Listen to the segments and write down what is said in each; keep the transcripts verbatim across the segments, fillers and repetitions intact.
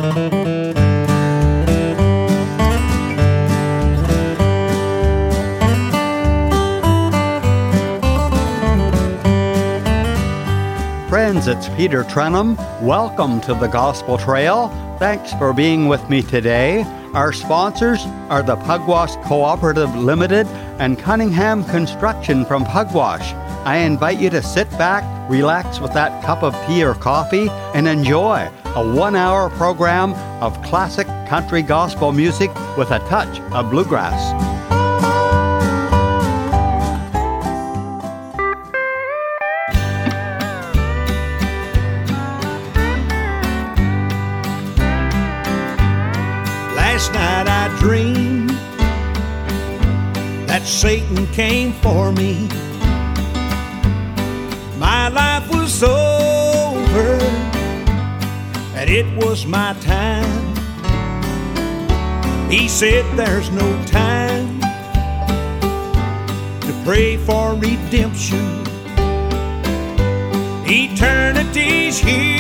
Friends, it's Peter Trenum. Welcome to the Gospel Trail. Thanks for being with me today. Our sponsors are the Pugwash Cooperative Limited and Cunningham Construction from Pugwash. I invite you to sit back, relax with that cup of tea or coffee, and enjoy a one-hour program of classic country gospel music with a touch of bluegrass. Last night I dreamed that Satan came for me. My life was over, and it was my time. He said there's no time to pray for redemption. Eternity's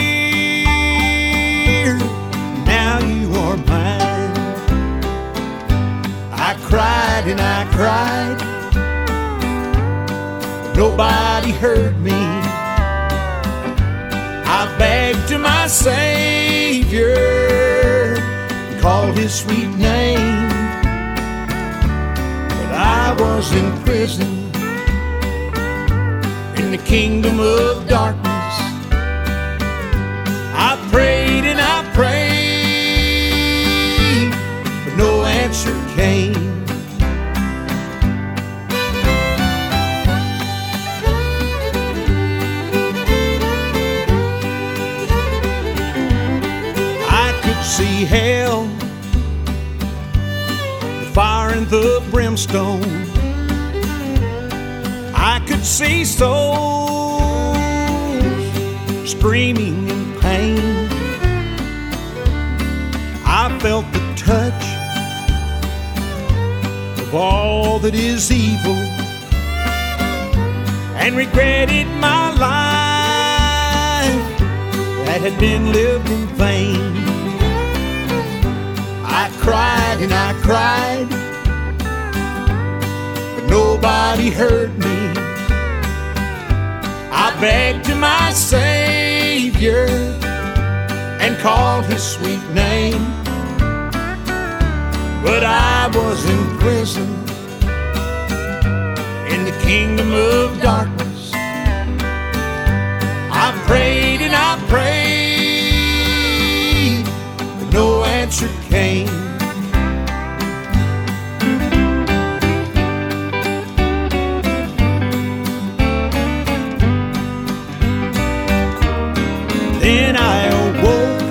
here, now you are mine. I cried and I cried, nobody heard me. I begged to my Savior, called His sweet name, but I was in prison, in the kingdom of darkness. I prayed and I prayed, but no answer came. See hell, the fire and the brimstone. I could see souls screaming in pain. I felt the touch of all that is evil and regretted my life that had been lived in vain. I cried and I cried, but nobody heard me. I begged to my Savior and called His sweet name, but I was in prison, in the kingdom of darkness. I prayed and I prayed, but no answer came. Then I awoke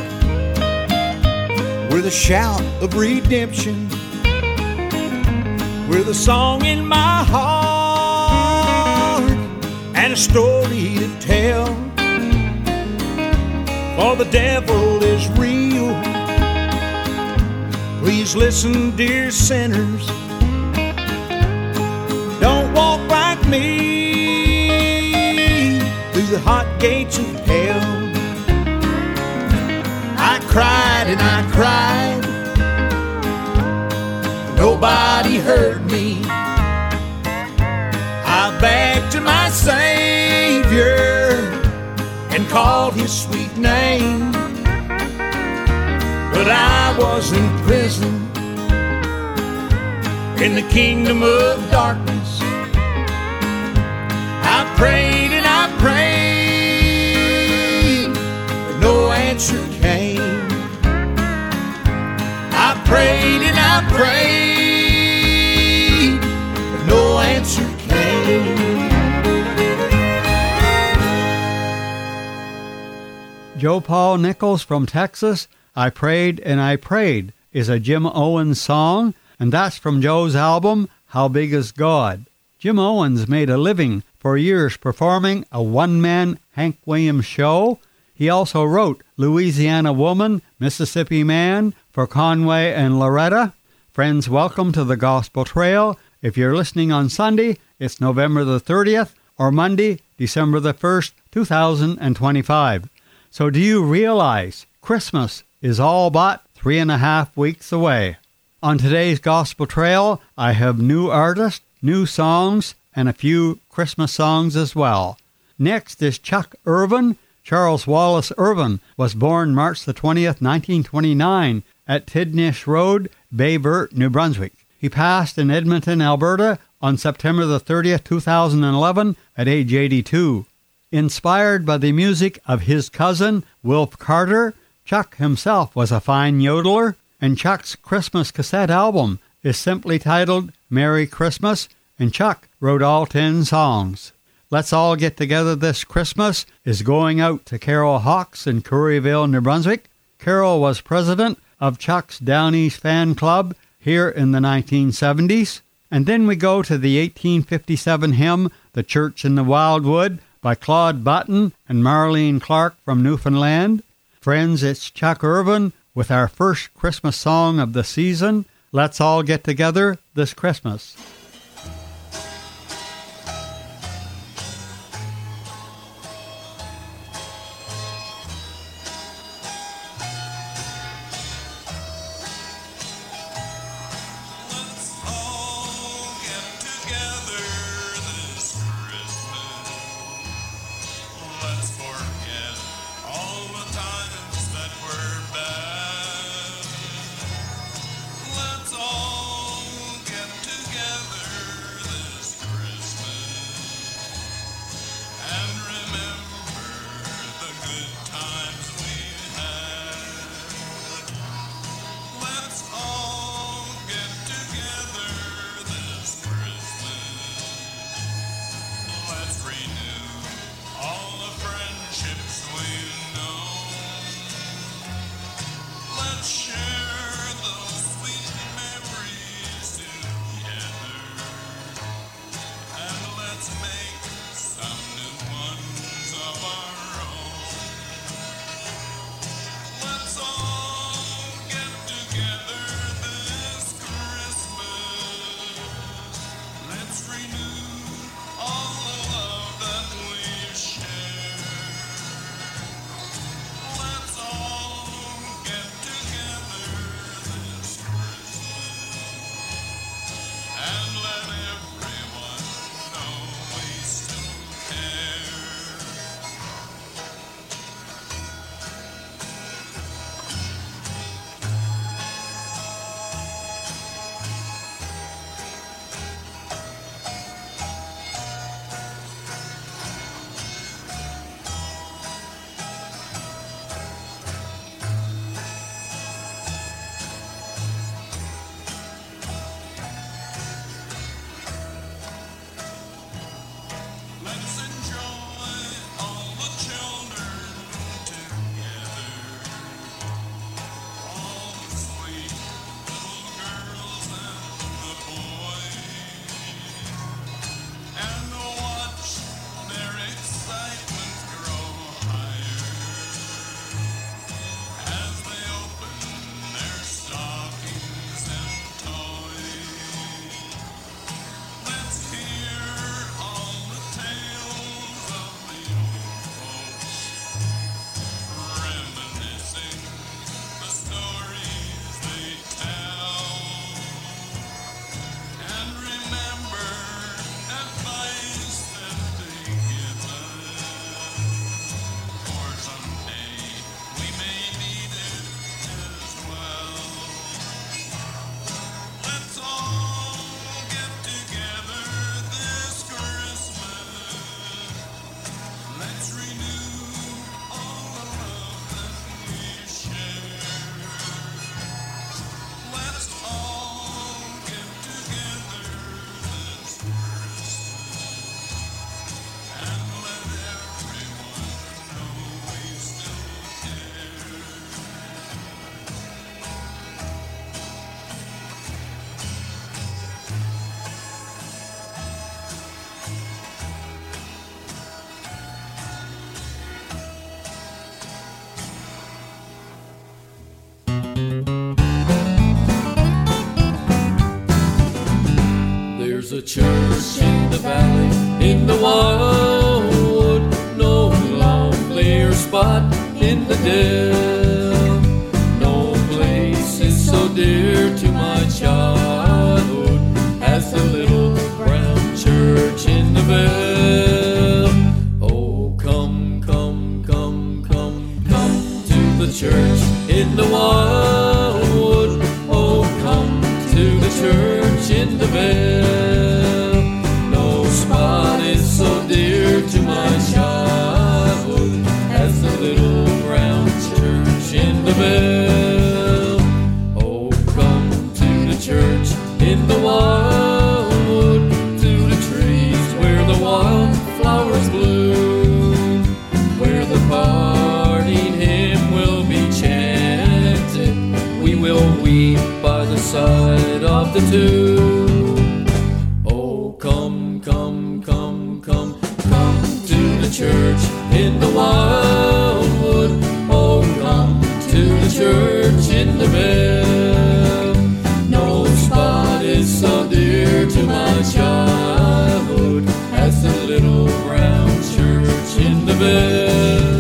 with a shout of redemption, with a song in my heart and a story to tell. For the devil is real. Please listen, dear sinners, don't walk like me through the hot gates of hell. I cried and I cried, nobody heard me. I begged to my Savior and called His sweet name, but I was in prison, in the kingdom of darkness. I prayed and I prayed, but no answer came. I prayed and I prayed, but no answer came. Joe Paul Nichols from Texas, I Prayed and I Prayed, is a Jim Owens song, and that's from Joe's album, How Big Is God? Jim Owens made a living for years performing a one-man Hank Williams show. He also wrote Louisiana Woman, Mississippi Man for Conway and Loretta. Friends, welcome to the Gospel Trail. If you're listening on Sunday, it's November the thirtieth, or Monday, December the first, two thousand twenty-five. So do you realize Christmas is all but three and a half weeks away. On today's Gospel Trail, I have new artists, new songs, and a few Christmas songs as well. Next is Chuck Irvin. Charles Wallace Irvin was born March the twentieth, nineteen twenty-nine, at Tidnish Road, Bayburt, New Brunswick. He passed in Edmonton, Alberta, on September the thirtieth, two thousand eleven, at age eighty-two. Inspired by the music of his cousin, Wilf Carter, Chuck himself was a fine yodeler, and Chuck's Christmas cassette album is simply titled Merry Christmas, and Chuck wrote all ten songs. Let's All Get Together This Christmas is going out to Carol Hawks in Curryville, New Brunswick. Carol was president of Chuck's Down East Fan Club here in the nineteen seventies. And then we go to the eighteen fifty-seven hymn, The Church in the Wildwood, by Claude Button and Marlene Clark from Newfoundland. Friends, it's Chuck Irvin with our first Christmas song of the season, Let's All Get Together This Christmas. There's a church in the valley, in the wildwood, no lonelier spot in the dell, in the wildwood. Oh, come to the church in the vale. No spot is so dear to my childhood as the little brown church in the vale. Oh, come to the church in the wildwood, to the trees where the wildflowers bloom, where the parting hymn will be chanted. We will weep by the side of the tomb. Oh, come, come, come, come, come to the church in the wildwood. Oh, come to the church in the vale. No spot is so dear to my childhood as the little brown church in the vale.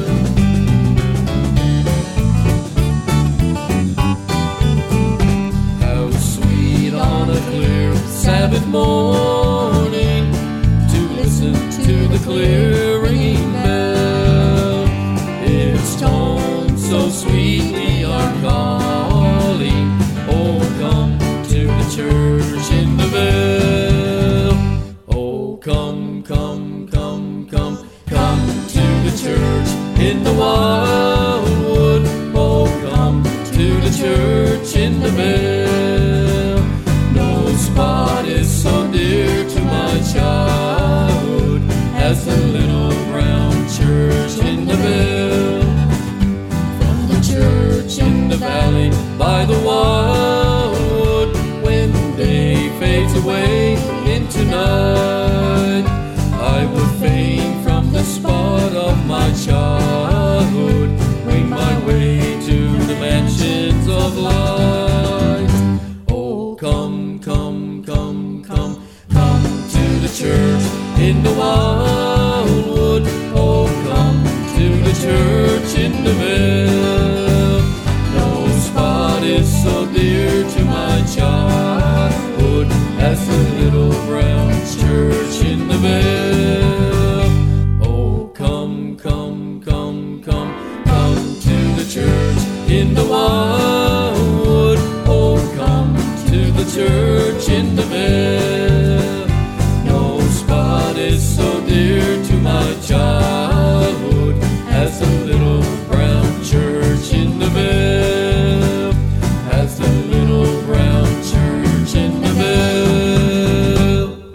How sweet on a clear Sabbath morning to listen to the clear ringing bell. Its tones so sweetly are calling. Oh, come to the church in the vale. Oh, come, come, come, come, come to the church in the wildwood. Oh, come to the church in the vale. No spot is so dear to my childhood as the little brown church in the vale. From the church in the valley by the wildwood, when day fades away into night, I would fain from the spot of my childhood wing my way to the mansions of light. Oh, come, come, come, come, come to the church in the wildwood. Oh, come to the church in the vale. No spot is so dear to my childhood as the little brown church in the vale. Oh, come, come, come, come, come to the church in the wildwood. Oh, come to the church in the vale. No spot is so dear to my childhood as the little brown church in the vale. As the little brown church in the vale.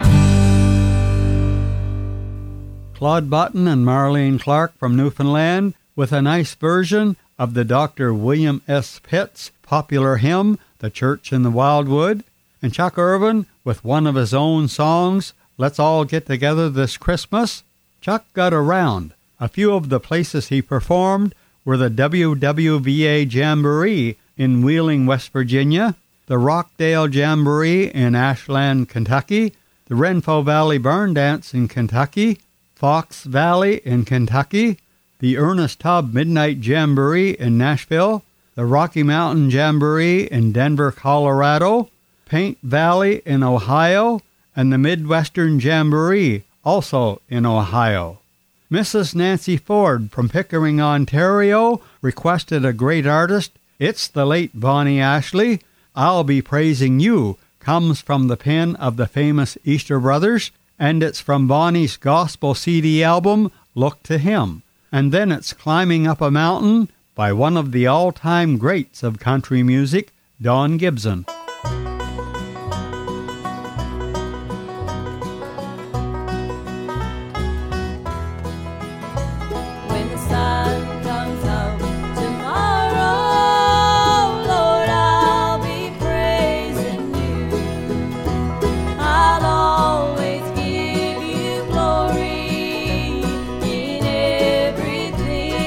Claude Button and Marlene Clark from Newfoundland with a nice version of the Doctor William S. Pitt's popular hymn, The Church in the Wildwood, and Chuck Irvin with one of his own songs, Let's All Get Together This Christmas. Chuck got around. A few of the places he performed were the W W V A Jamboree in Wheeling, West Virginia, the Rockdale Jamboree in Ashland, Kentucky, the Renfrew Valley Barn Dance in Kentucky, Fox Valley in Kentucky, the Ernest Tubb Midnight Jamboree in Nashville, the Rocky Mountain Jamboree in Denver, Colorado, Paint Valley in Ohio, and the Midwestern Jamboree, also in Ohio. Missus Nancy Ford from Pickering, Ontario, requested a great artist. It's the late Bonnie Ashley. I'll Be Praising You comes from the pen of the famous Easter Brothers, and it's from Bonnie's gospel C D album, Look to Him. And then it's Climbing Up a Mountain by one of the all-time greats of country music, Don Gibson.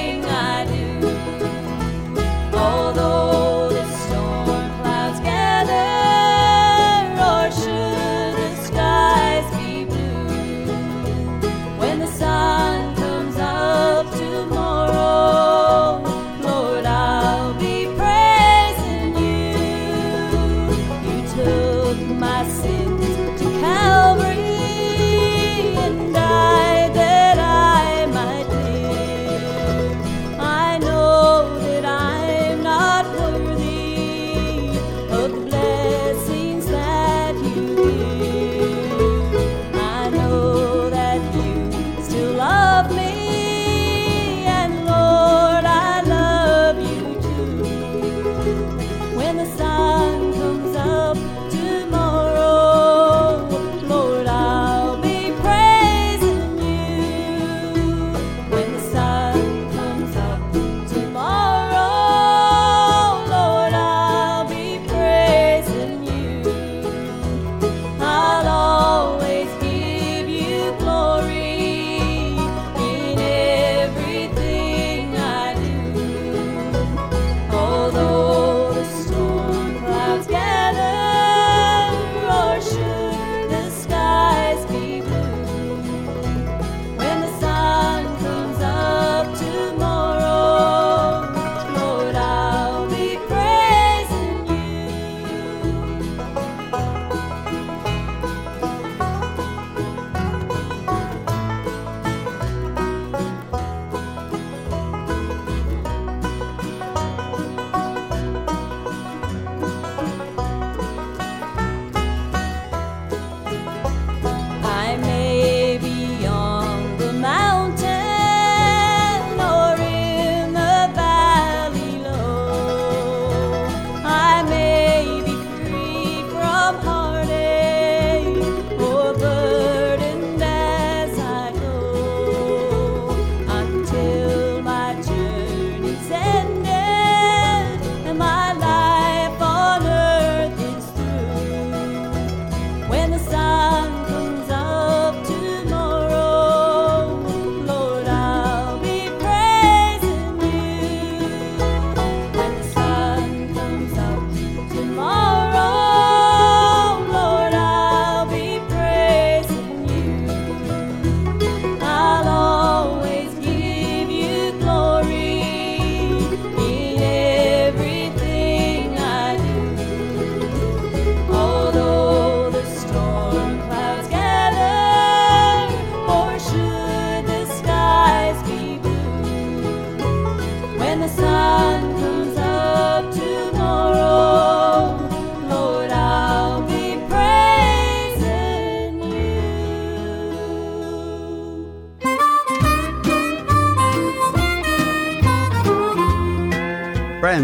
Although the storm clouds gather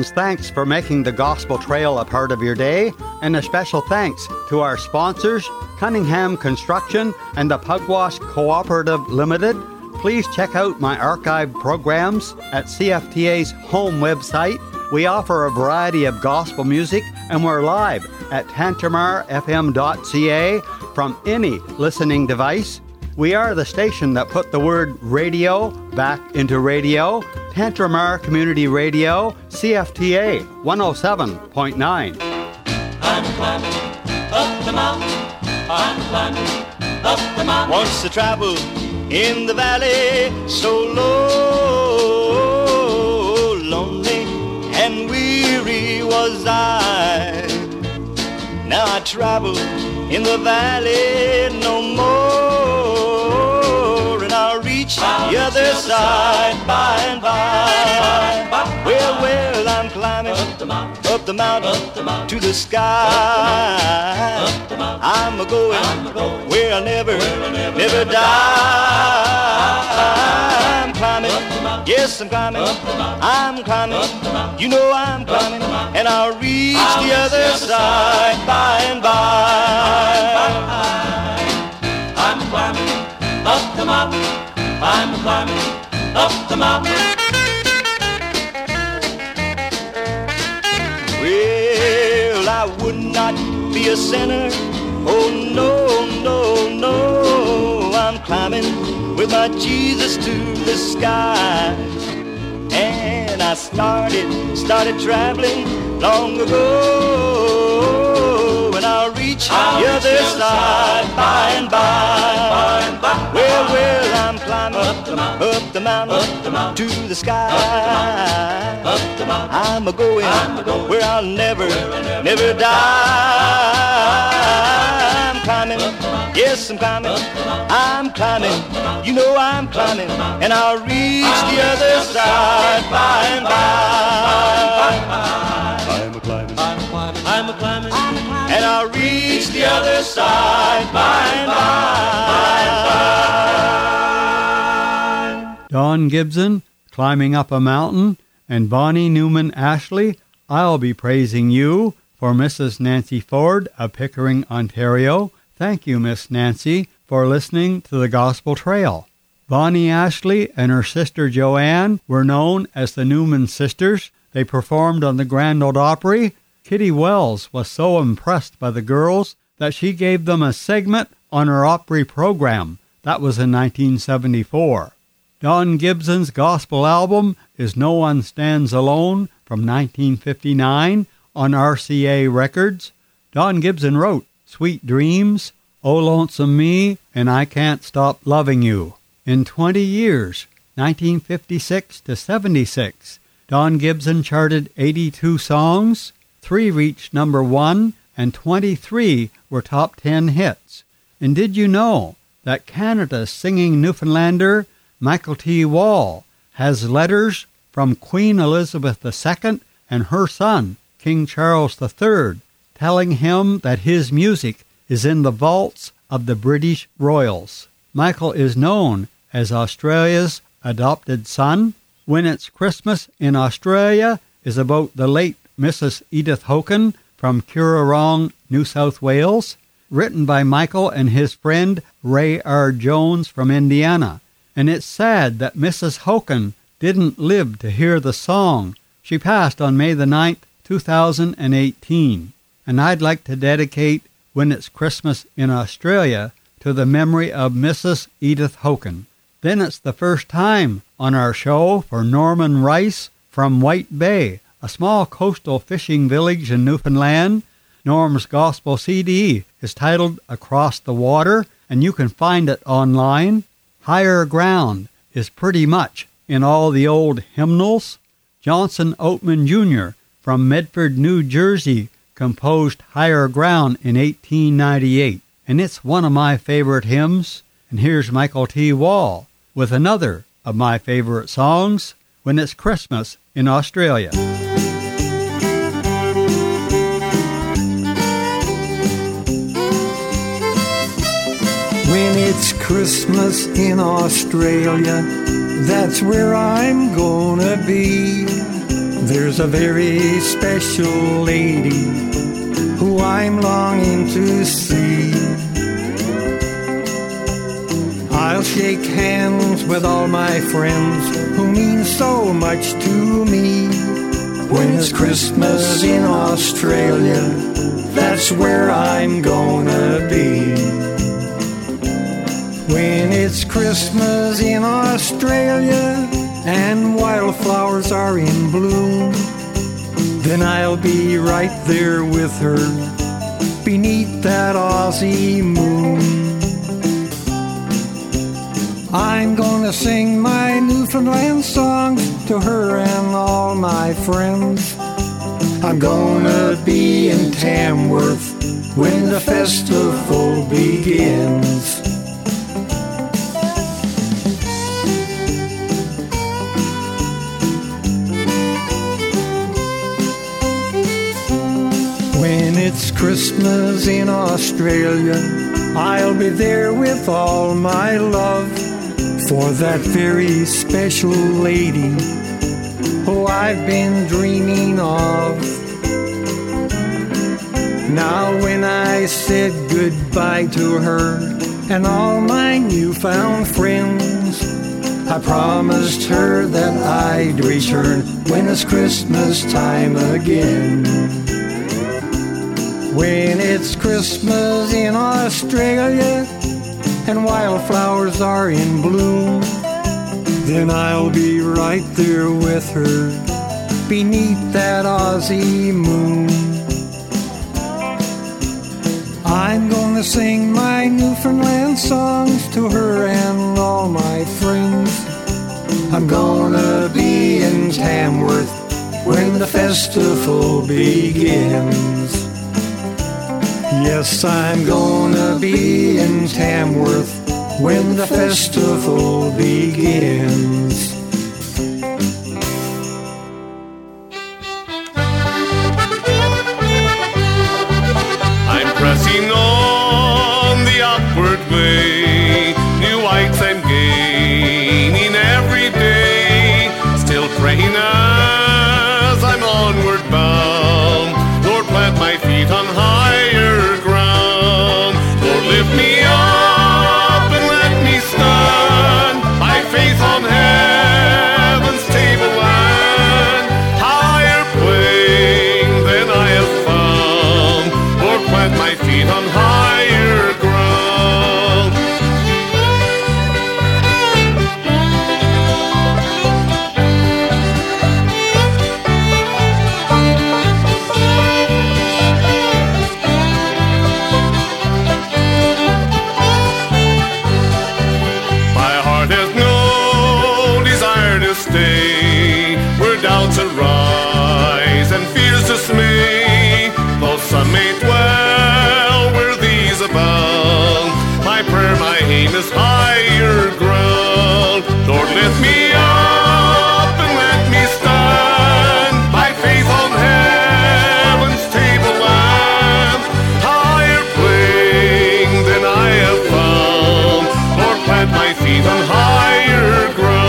Friends, thanks for making the Gospel Trail a part of your day, and a special thanks to our sponsors, Cunningham Construction and the Pugwash Cooperative Limited. Please check out my archived programs at C F T A's home website. We offer a variety of gospel music, and we're live at tantramar f m dot c a from any listening device. We are the station that put the word radio back into radio. Tantramar Community Radio, C F T A one oh seven point nine. I'm climbing up the mountain. I'm climbing up the mountain. Once I traveled in the valley, so low, lonely and weary was I. Now I travel in the valley no more, and I'll reach the other side by and by. Well, well, I'm climbing up the mountain, up the mountain to the sky. I'm a going where I'll never, never die. I'm climbing, yes, I'm climbing, I'm climbing, you know I'm climbing, and I'll reach the other side by and by. I'm climbing up the mountain, I'm climbing up the mountain. Well, I would not be a sinner, oh no, no, no. I'm climbing with my Jesus to the sky. And I started, started traveling long ago, and I'll reach I'll the reach other side by and by. Well, well, I'm climbing up the mountain, up the mountain, up the mountain to the sky. Up the mountain, I'm a going, I'm a going where I'll never, where I'll never, never die. I'm climbing, yes, I'm climbing, I'm climbing, you know I'm climbing, and I'll reach the other side by and by. I'm a climbing, I'm a climbing, I'm a climbing, and I'll reach the other side by and by. Don Gibson, Climbing Up a Mountain, and Bonnie Newman Ashley, I'll Be Praising You, for Missus Nancy Ford of Pickering, Ontario. Thank you, Miss Nancy, for listening to the Gospel Trail. Bonnie Ashley and her sister Joanne were known as the Newman Sisters. They performed on the Grand Ole Opry. Kitty Wells was so impressed by the girls that she gave them a segment on her Opry program. That was in nineteen seventy-four. Don Gibson's gospel album is No One Stands Alone from nineteen fifty-nine on R C A Records. Don Gibson wrote Sweet Dreams, Oh Lonesome Me, and I Can't Stop Loving You. In twenty years, nineteen fifty-six to seventy-six, Don Gibson charted eighty-two songs, three reached number one, and twenty-three were top ten hits. And did you know that Canada's singing Newfoundlander Michael T. Wall has letters from Queen Elizabeth the Second and her son, King Charles the Third, telling him that his music is in the vaults of the British royals. Michael is known as Australia's adopted son. When It's Christmas in Australia is about the late Missus Edith Hocken from Currarong, New South Wales, written by Michael and his friend Ray R. Jones from Indiana. And it's sad that Missus Hocken didn't live to hear the song. She passed on May the ninth, two thousand eighteen. And I'd like to dedicate When It's Christmas in Australia to the memory of Missus Edith Hocken. Then it's the first time on our show for Norman Rice from White Bay, a small coastal fishing village in Newfoundland. Norm's gospel C D is titled Across the Water, and you can find it online. Higher Ground is pretty much in all the old hymnals. Johnson Oatman Junior from Medford, New Jersey, composed Higher Ground in eighteen ninety-eight, and it's one of my favorite hymns. And here's Michael T. Wall with another of my favorite songs, When It's Christmas in Australia. When it's Christmas in Australia, that's where I'm gonna be. There's a very special lady who I'm longing to see. I'll shake hands with all my friends who mean so much to me. When it's Christmas in Australia, that's where I'm gonna be. When it's Christmas in Australia and wildflowers are in bloom, then I'll be right there with her beneath that Aussie moon. I'm gonna sing my Newfoundland songs to her and all my friends. I'm gonna be in Tamworth when the festival begins. When it's Christmas in Australia, I'll be there with all my love for that very special lady who I've been dreaming of. Now when I said goodbye to her and all my newfound friends, I promised her that I'd return when it's Christmas time again. When it's Christmas in Australia and wildflowers are in bloom, then I'll be right there with her beneath that Aussie moon. I'm gonna sing my Newfoundland songs to her and all my friends. I'm gonna be in Tamworth when the festival begins. Yes, I'm gonna be in Tamworth when the festival begins. I'm pressing on the upward way, new heights I'm gaining every day, still praying as I'm onward bound. Lord, plant my feet on higher ground. Lord, lift me up and let me stand by faith on heaven's tableland. Higher plane than I have found. Lord, plant my feet on higher ground. Stay where doubts arise and fears dismay, though some may dwell where these abound. My prayer, my aim is higher ground. Lord, lift me up and let me stand by faith on heaven's tableland. Higher plane than I have found. Lord, plant my feet on higher ground.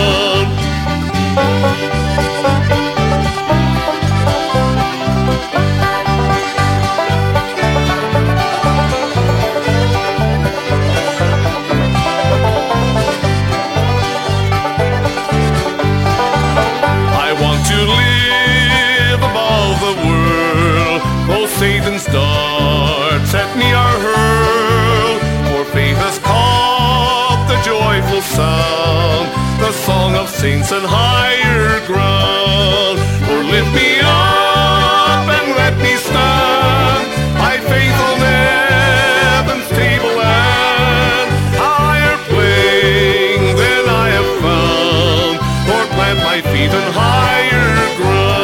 Satan's darts at me are hurled, for faith has caught the joyful sound, the song of saints and higher ground. Lord, lift me up and let me stand by faith on heaven's tableland. Higher plane than I have found. Lord, plant my feet on higher ground.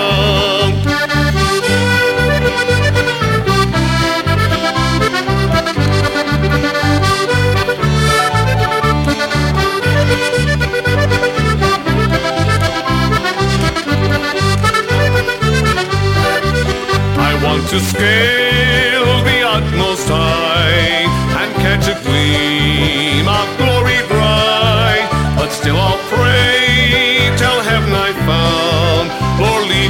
To scale the utmost high and catch a gleam of glory bright, but still I'll pray till heaven I found. Lord, lead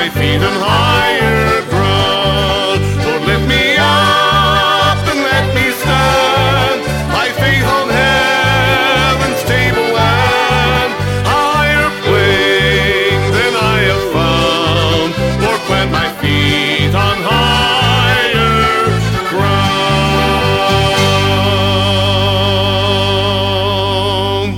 my feet on higher ground. Lord, lift me up and let me stand, my faith on heaven's table and a higher plane than I have found. Lord, plant my feet on higher ground.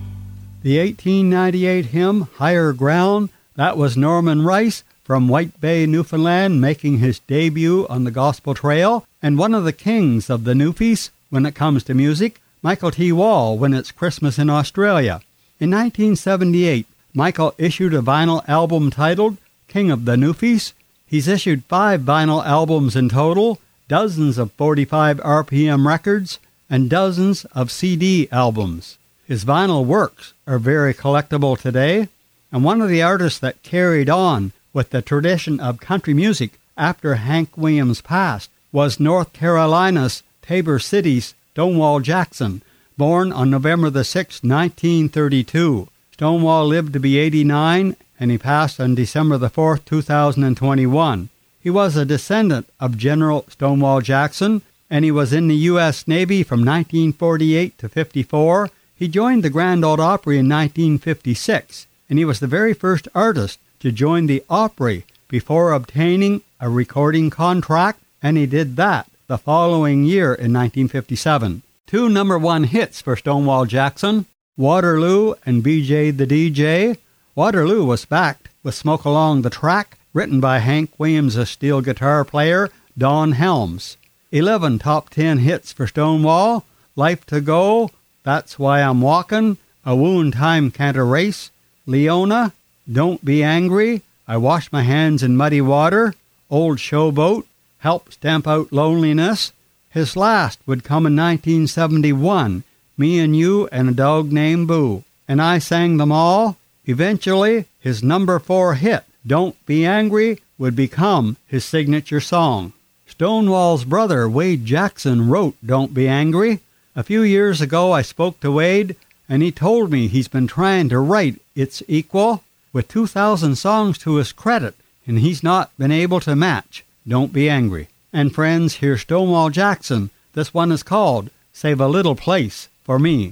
The eighteen ninety-eight hymn, Higher Ground, that was Norman Rice from White Bay, Newfoundland, making his debut on the Gospel Trail, and one of the kings of the Newfies when it comes to music, Michael T. Wall, when it's Christmas in Australia. In nineteen seventy-eight, Michael issued a vinyl album titled King of the Newfies. He's issued five vinyl albums in total, dozens of forty-five R P M records, and dozens of C D albums. His vinyl works are very collectible today, and one of the artists that carried on with the tradition of country music after Hank Williams passed was North Carolina's Tabor City's Stonewall Jackson, born on November the sixth, nineteen thirty-two. Stonewall lived to be eighty-nine, and he passed on December the fourth, two thousand twenty-one. He was a descendant of General Stonewall Jackson, and he was in the U S Navy from nineteen forty-eight to fifty-four. He joined the Grand Ole Opry in nineteen fifty-six, and he was the very first artist to join the Opry before obtaining a recording contract, and he did that the following year in nineteen fifty-seven. Two number one hits for Stonewall Jackson, Waterloo and B J the D J. Waterloo was backed with Smoke Along the Track, written by Hank Williams' steel guitar player Don Helms. Eleven top ten hits for Stonewall, Life to Go, That's Why I'm Walkin', A Wound Time Can't Erase, Leona, Don't Be Angry, I Wash My Hands in Muddy Water, Old Showboat, Help Stamp Out Loneliness. His last would come in nineteen seventy-one, Me and You and a Dog Named Boo, and I sang them all. Eventually, his number four hit, Don't Be Angry, would become his signature song. Stonewall's brother, Wade Jackson, wrote Don't Be Angry. A few years ago, I spoke to Wade, and he told me he's been trying to write It's Equal with two thousand songs to his credit, and he's not been able to match Don't Be Angry. And friends, here's Stonewall Jackson. This one is called Save a Little Place for Me.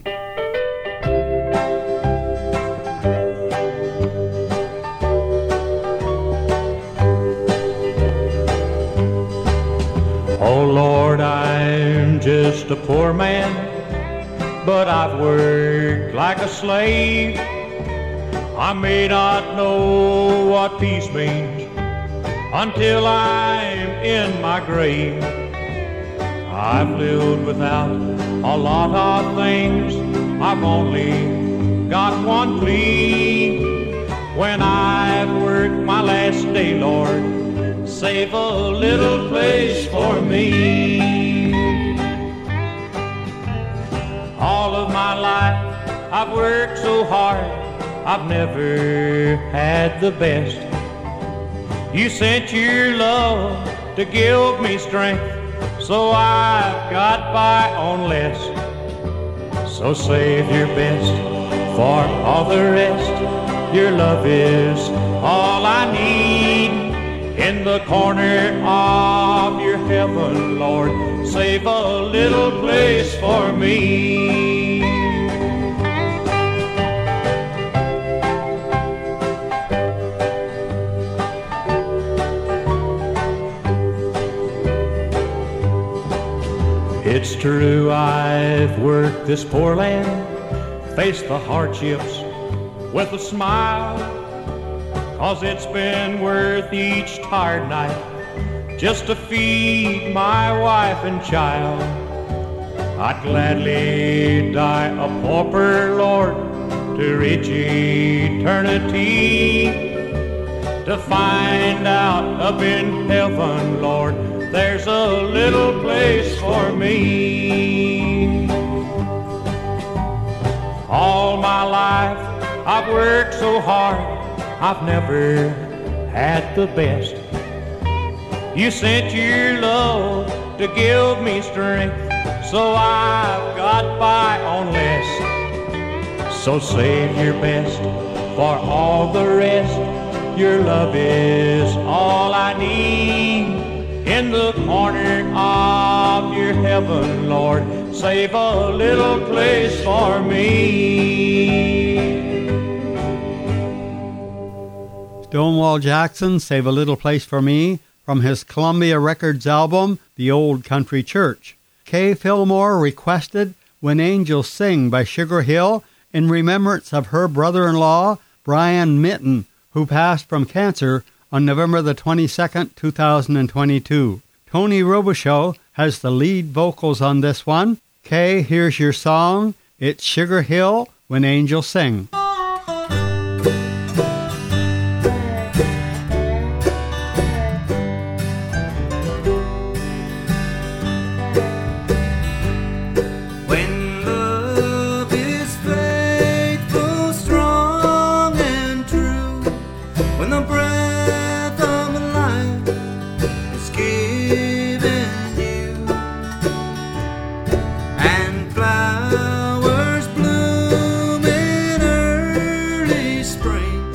Oh Lord, I'm just a poor man, but I've worked like a slave. I may not know what peace means until I'm in my grave. I've lived without a lot of things, I've only got one plea. When I've worked my last day, Lord, save a little place for me. All of my life I've worked so hard, I've never had the best. You sent your love to give me strength, so I've got by on less. So save your best for all the rest. Your love is all I need. In the corner of your heaven, Lord, save a little place for me. It's true I've worked this poor land, faced the hardships with a smile, 'cause it's been worth each tired night just to feed my wife and child. I'd gladly die a pauper, Lord, to reach eternity, to find out up in heaven, Lord, there's a little place for me. All my life I've worked so hard, I've never had the best. You sent your love to give me strength, so I've got by on less. So save your best for all the rest. Your love is all I need. In the corner of your heaven, Lord, save a little place for me. Stonewall Jackson, Save a Little Place for Me, from his Columbia Records album, The Old Country Church. Kay Fillmore requested When Angels Sing by Sugar Hill in remembrance of her brother-in-law, Brian Mitten, who passed from cancer on November the twenty-second, two thousand twenty-two. Tony Robichaux has the lead vocals on this one. Kay, here's your song. It's Sugar Hill, When Angels Sing. Flowers bloom in early spring.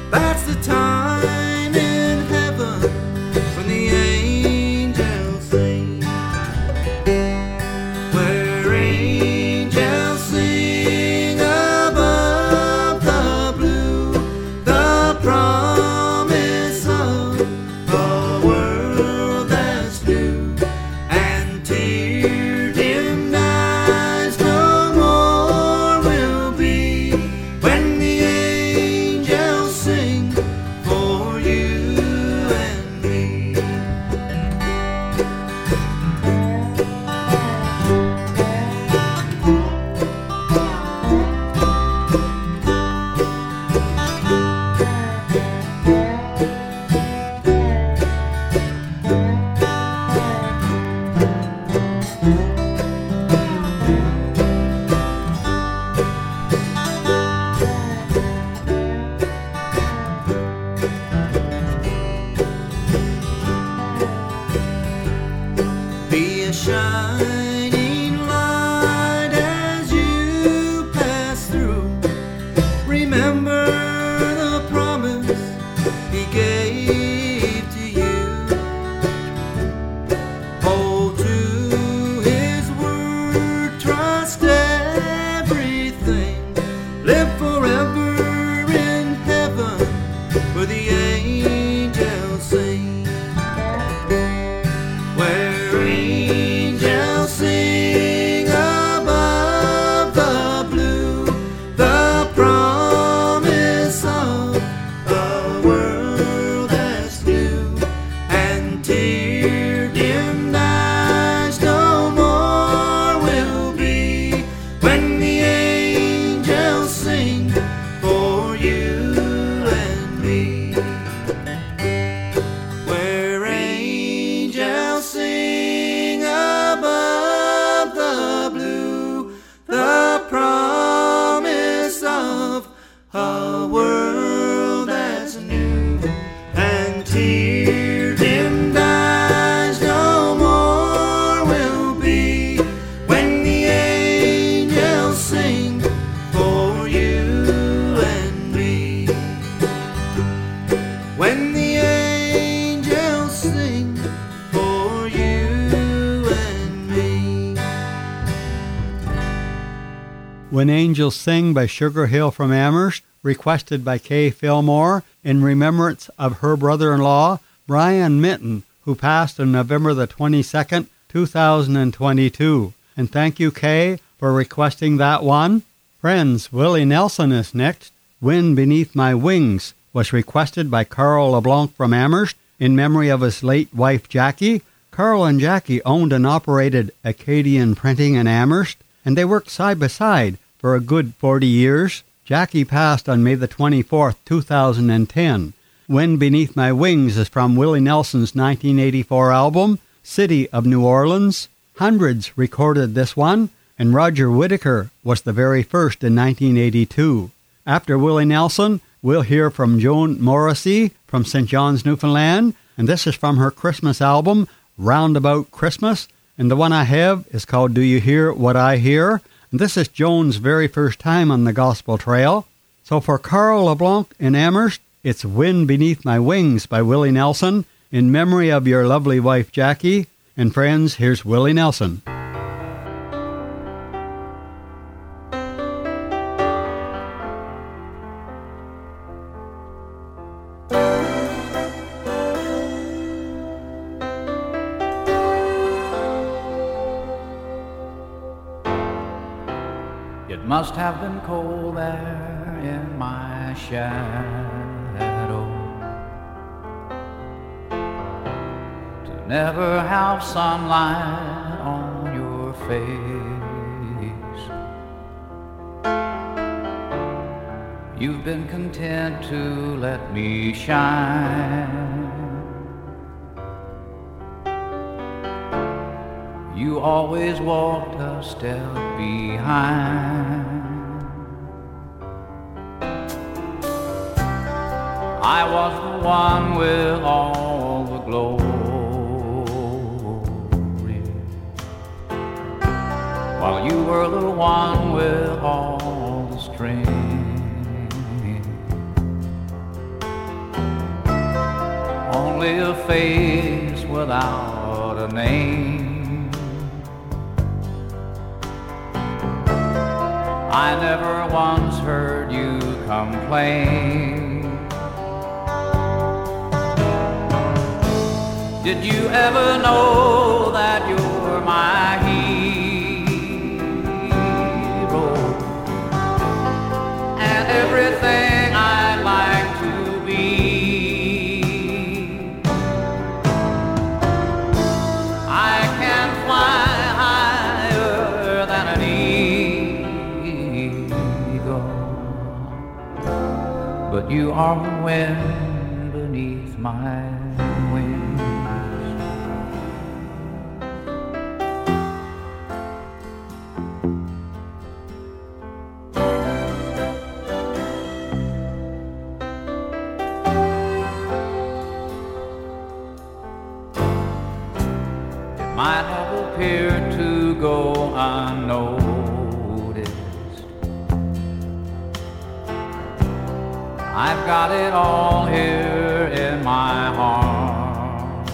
When Angels Sing by Sugar Hill from Amherst, requested by Kay Fillmore in remembrance of her brother-in-law, Brian Mitten, who passed on November the twenty-second, two thousand twenty-two. And thank you, Kay, for requesting that one. Friends, Willie Nelson is next. Wind Beneath My Wings was requested by Carl LeBlanc from Amherst in memory of his late wife, Jackie. Carl and Jackie owned and operated Acadian Printing in Amherst, and they worked side by side for a good forty years. Jackie passed on May the twenty-fourth, two thousand ten. Wind Beneath My Wings is from Willie Nelson's nineteen eighty-four album, City of New Orleans. Hundreds recorded this one, and Roger Whittaker was the very first in nineteen eighty-two. After Willie Nelson, we'll hear from Joan Morrissey from Saint John's, Newfoundland, and this is from her Christmas album, Roundabout Christmas, and the one I have is called Do You Hear What I Hear? And this is Joan's very first time on the Gospel Trail. So for Carl LeBlanc in Amherst, It's Wind Beneath My Wings by Willie Nelson, in memory of your lovely wife, Jackie. And friends, here's Willie Nelson. It must have been cold there in my shadow to never have sunlight on your face. You've been content to let me shine. You always walked a step behind. I was the one with all the glory, while you were the one with all the strength. Only a face without a name. I never once heard you complain. Did you ever know that you're my hero and everything I'd like to be? I can fly higher than an eagle, but you are the wind beneath my wings. It might have appeared to go unnoticed. I've got it all here in my heart.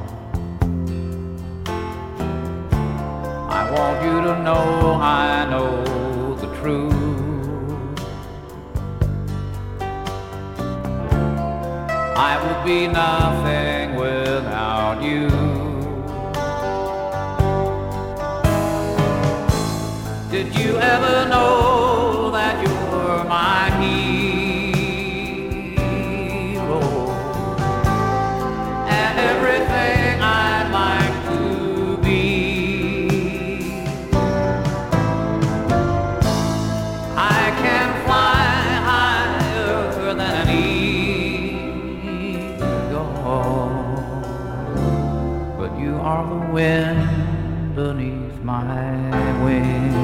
I want you to know I know the truth. I would be nothing without you. Did you ever know that you're my hero and everything I'd like to be? I can fly higher than an eagle, but you are the wind beneath my wings.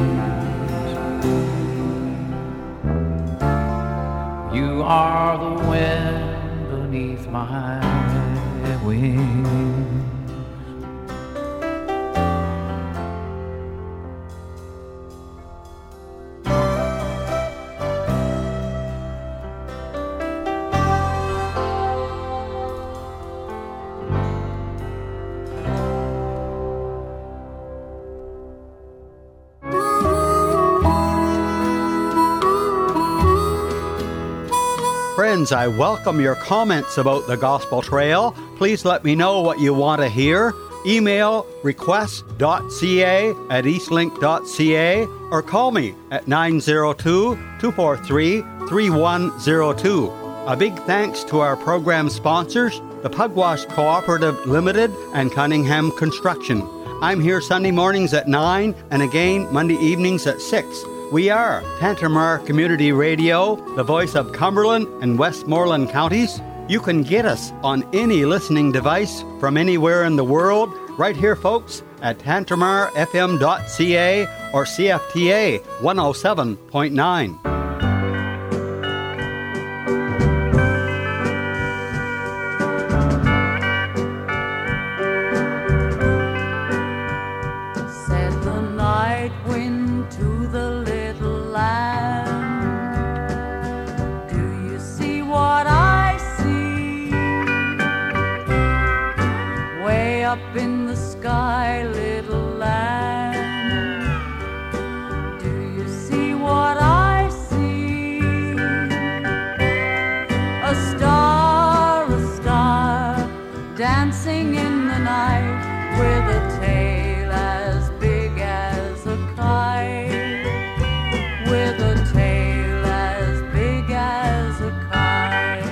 You are the wind beneath my wings. Friends, I welcome your comments about the Gospel Trail. Please let me know what you want to hear. Email request.ca at eastlink.ca or call me at nine zero two, two four three, three one zero two. A big thanks to our program sponsors, the Pugwash Cooperative Limited and Cunningham Construction. I'm here Sunday mornings at nine and again Monday evenings at six. We are Tantramar Community Radio, the voice of Cumberland and Westmoreland counties. You can get us on any listening device from anywhere in the world, right here, folks, at tantramar f m dot c a or C F T A one oh seven point nine. What I up in the sky, little lamb, do you see what I see? A star, a star, dancing in the night with a tail as big as a kite, with a tail as big as a kite.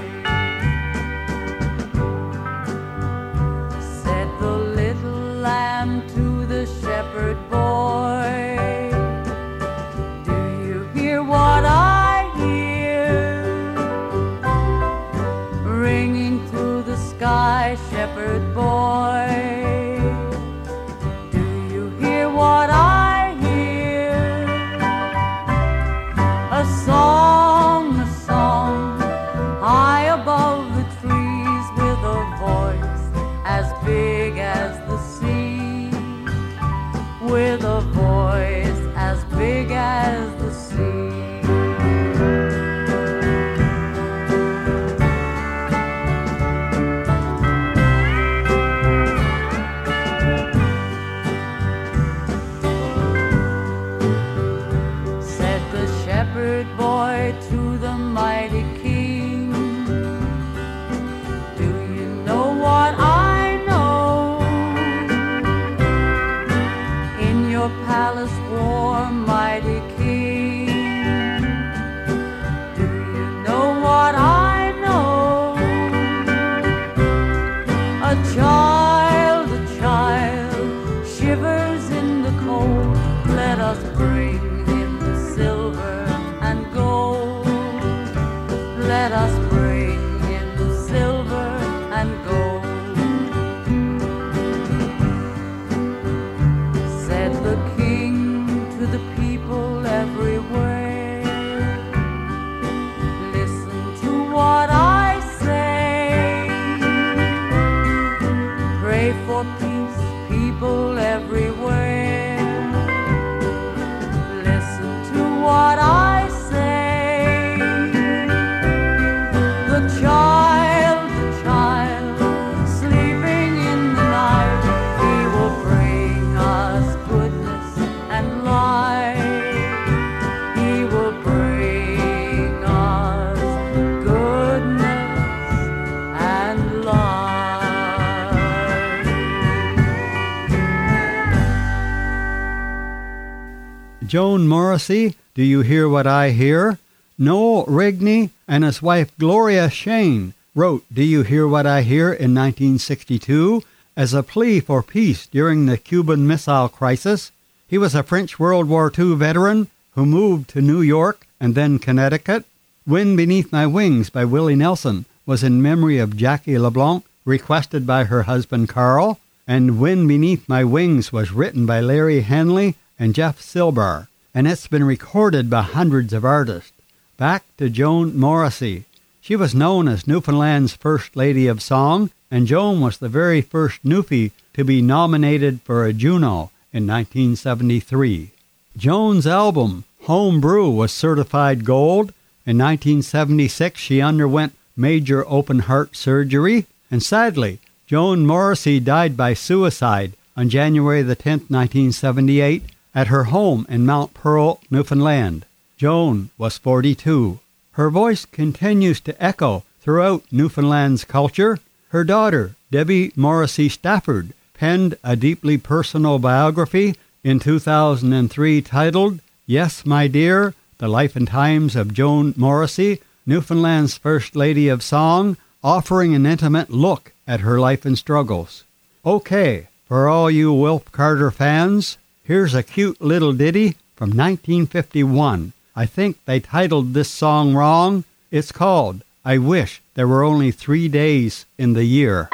Said the little lamb to the shepherd boy, do you hear what I hear? Ringing through the sky, shepherd boy, do you hear what I hear? A song, a song, high above the trees, with a voice as big as the sea, with a voice as big as the sea. Said the shepherd boy to the mighty king, do you know what I know? In your palace warm, mighty king, do you know what I know? A child, a child, shivers in the cold, let us bring him silver and gold, let us bring him silver and gold. Said the king to the people everywhere, listen to what I say, pray for peace, people everywhere, listen to what I say. The child, the child, sleeping in the night, he will bring us goodness and light, he will bring us goodness and light. Joan Morrissey, Do You Hear What I Hear? Noel Rigney and his wife Gloria Shane wrote Do You Hear What I Hear in nineteen sixty-two as a plea for peace during the Cuban Missile Crisis. He was a French World War Two veteran who moved to New York and then Connecticut. Wind Beneath My Wings by Willie Nelson was in memory of Jackie LeBlanc, requested by her husband Carl, and Wind Beneath My Wings was written by Larry Henley and Jeff Silbar, and it's been recorded by hundreds of artists. Back to Joan Morrissey. She was known as Newfoundland's First Lady of Song, and Joan was the very first Newfie to be nominated for a Juno in nineteen seventy-three. Joan's album, Home Brew, was certified gold. In nineteen seventy-six, she underwent major open-heart surgery, and sadly, Joan Morrissey died by suicide on January the tenth, nineteen seventy-eight, at her home in Mount Pearl, Newfoundland. Joan was forty-two. Her voice continues to echo throughout Newfoundland's culture. Her daughter, Debbie Morrissey Stafford, penned a deeply personal biography in two thousand three titled, Yes, My Dear, The Life and Times of Joan Morrissey, Newfoundland's First Lady of Song, offering an intimate look at her life and struggles. Okay, for all you Wilf Carter fans, here's a cute little ditty from nineteen fifty-one. I think they titled this song wrong. It's called I Wish There Were Only Three Days in the Year.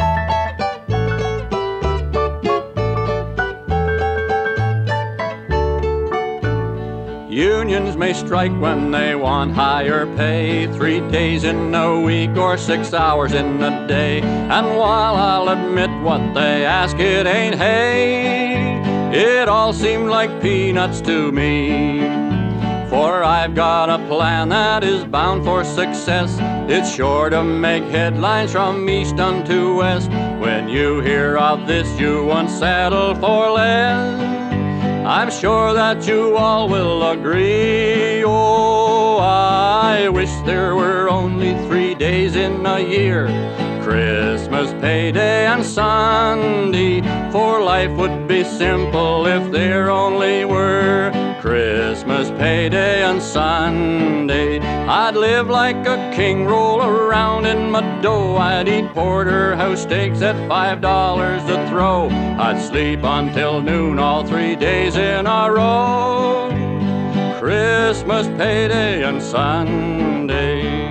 Unions may strike when they want higher pay, three days in a week or six hours in a day. And while I'll admit what they ask, it ain't hay, it all seemed like peanuts to me. For I've got a plan that is bound for success. It's sure to make headlines from east unto west. When you hear of this, you won't settle for less. I'm sure that you all will agree. Oh, I wish there were only three days in a year, Christmas, payday, and Sunday. For life would be simple if there only were Christmas, payday, and Sunday. I'd live like a king, roll around in my dough. I'd eat porterhouse steaks at five dollars a throw. I'd sleep until noon all three days in a row. Christmas, payday, and Sunday.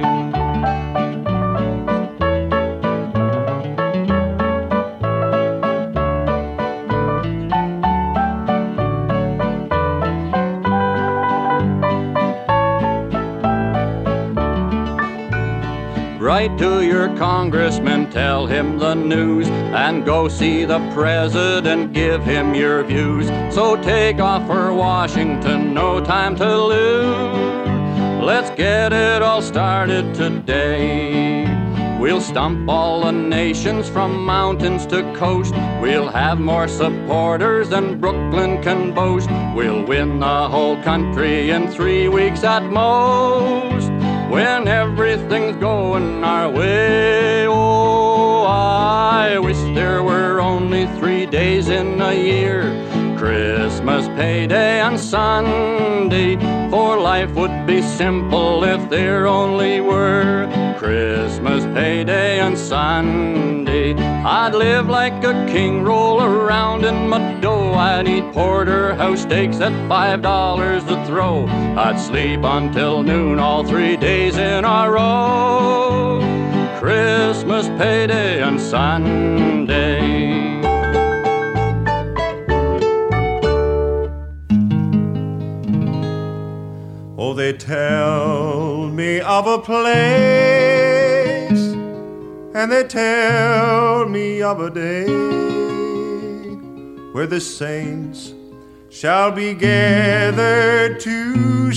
Write to your congressman, tell him the news, and go see the president, give him your views. So take off for Washington, no time to lose. Let's get it all started today. We'll stump all the nations from mountains to coast. We'll have more supporters than Brooklyn can boast. We'll win the whole country in three weeks at most. When everything's going our way, oh, I wish there were only three days in a year, Christmas, payday, and Sunday. For life would be simple if there only were Christmas, payday, and Sunday. I'd live like a king, roll around in my dough. I'd eat porterhouse steaks at five dollars a throw. I'd sleep until noon all three days in a row. Christmas, payday, and Sunday. Oh, they tell me of a place, and they tell me of a day where the saints shall be gathered to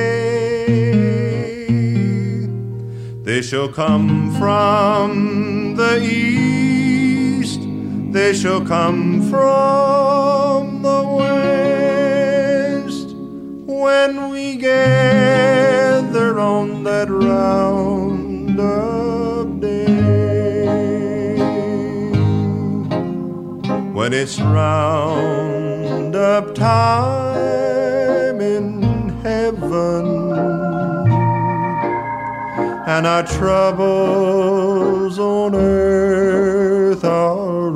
stay. They shall come from the east, they shall come from the west. When we gather on that round-up day, when it's round-up time in heaven, and our troubles on earth are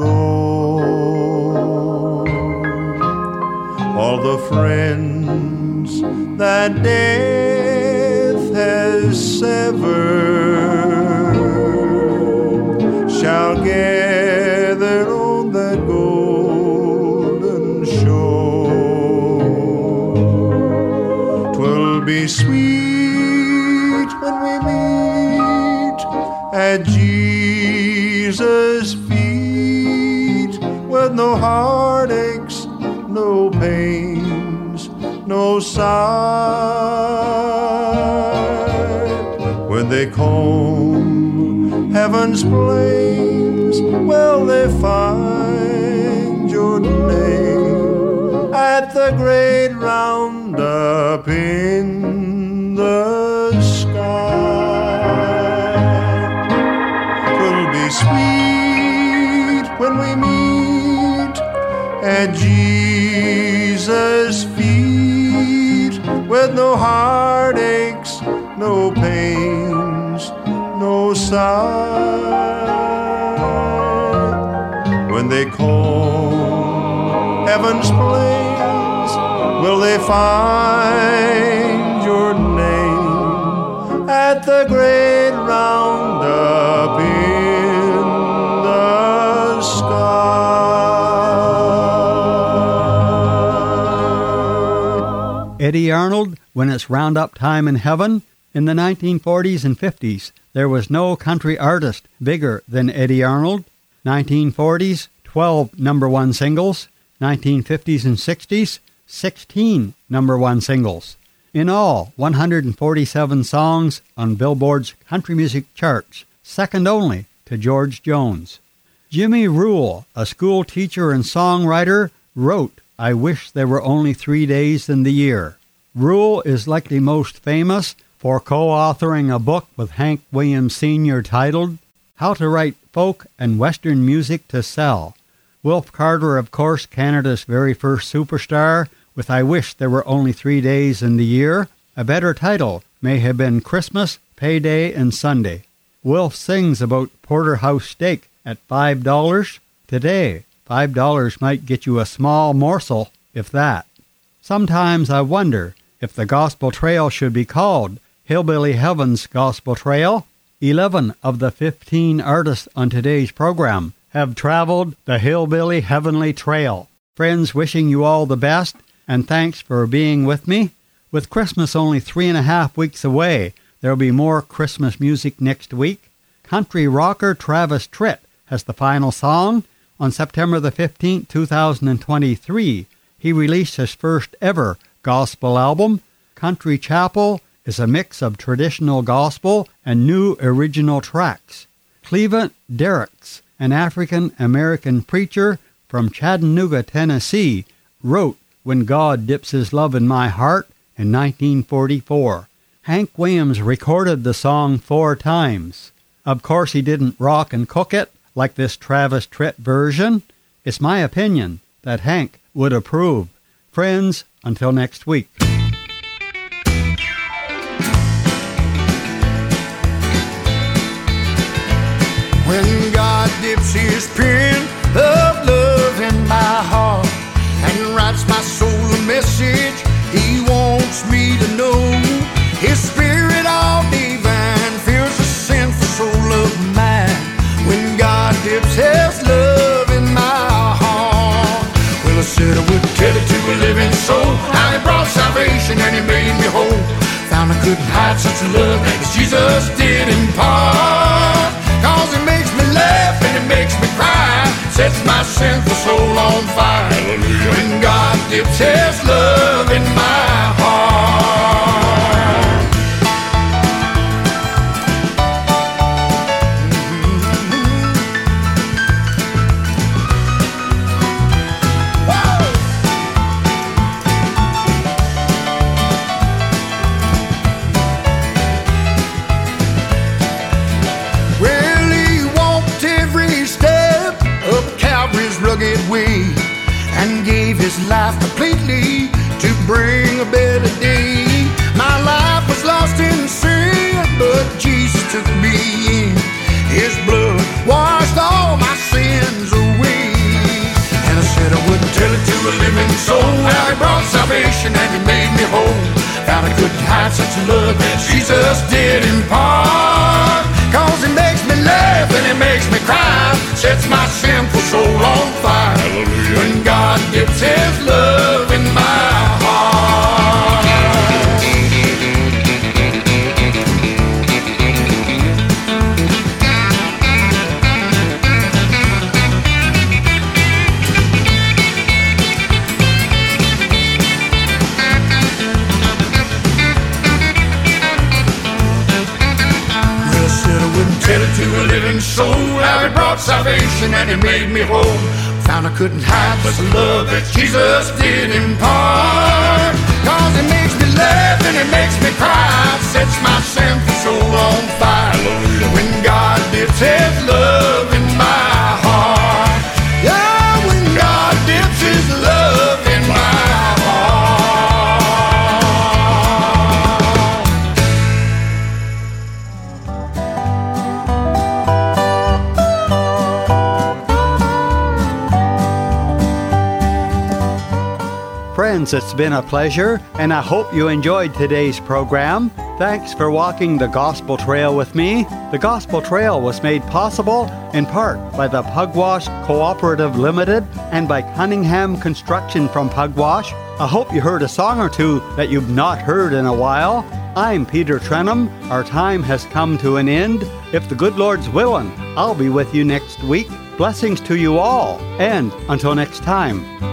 o'er, all the friends that death has severed shall gather on that golden shore. 'Twill be sweet when we meet at Jesus' feet, with no heartaches, no pains, no sigh. When they comb heaven's plains, will they find your name at the great round-up in the sky. 'Twill be sweet when we meet at Jesus' feet, with no heartaches, no pains, no sigh. When they comb heaven's plains, will they find your name at the great round-up in the sky. Eddie Arnold, When It's Roundup Time in Heaven. In the nineteen forties and fifties, there was no country artist bigger than Eddie Arnold. nineteen forties, twelve number one singles. nineteen fifties and sixties, sixteen number one singles. In all, one hundred forty-seven songs on Billboard's country music charts, second only to George Jones. Jimmy Rule, a school teacher and songwriter, wrote I Wish There Were Only Three Days in the Year. Rule is likely most famous for co-authoring a book with Hank Williams Senior titled How to Write Folk and Western Music to Sell. Wilf Carter, of course, Canada's very first superstar, with I Wish There Were Only Three Days in the Year. A better title may have been Christmas, Payday, and Sunday. Wilf sings about porterhouse steak at five dollars. Today, five dollars might get you a small morsel, if that. Sometimes I wonder if the Gospel Trail should be called Hillbilly Heaven's Gospel Trail. Eleven of the fifteen artists on today's program have traveled the Hillbilly Heavenly Trail. Friends, wishing you all the best, and thanks for being with me. With Christmas only three and a half weeks away, there'll be more Christmas music next week. Country rocker Travis Tritt has the final song. On September the fifteenth, two thousand twenty-three, he released his first ever gospel album. Country Chapel is a mix of traditional gospel and new original tracks. Cleveland Derricks, an African-American preacher from Chattanooga, Tennessee, wrote When God Dips His Love in My Heart in nineteen forty-four. Hank Williams recorded the song four times. Of course, he didn't rock and cook it like this Travis Tritt version. It's my opinion that Hank would approve. Friends, until next week. When God dips his pen of love in my heart and writes my soul a message he wants me to know, his spirit all divine fills the sinful soul of mine. When God dips his love in my heart, well, I said I would tell it to a living soul how he brought salvation and he made me whole. Found I couldn't hide such a love as Jesus did impart. Cause it makes me laugh and it makes me cry, sets my sinful soul on fire. Hallelujah. When God dips his love in my heart. Way and gave his life completely to bring a better day. My life was lost in sin, but Jesus took me in. His blood washed all my sins away. And I said I wouldn't tell it to a living soul how he brought salvation and he made me whole. Found I couldn't hide such a love that Jesus did impart. Cause he makes me laugh and he makes me cry, sets my sinful soul on fire. Hallelujah. When God dips his love in my heart. Well, I said I wouldn't tell it to a living soul how he brought salvation and he made me whole. Found I couldn't hide but the love that Jesus did impart. Cause it makes me laugh and it makes me cry, sets my sinful soul on fire. When God dips his love in my heart. Yeah, when God dips his love in my heart. Friends, it's been a pleasure, and I hope you enjoyed today's program. Thanks for walking the Gospel Trail with me. The Gospel Trail was made possible in part by the Pugwash Cooperative Limited and by Cunningham Construction from Pugwash. I hope you heard a song or two that you've not heard in a while. I'm Peter Trenum. Our time has come to an end. If the good Lord's willing, I'll be with you next week. Blessings to you all, and until next time.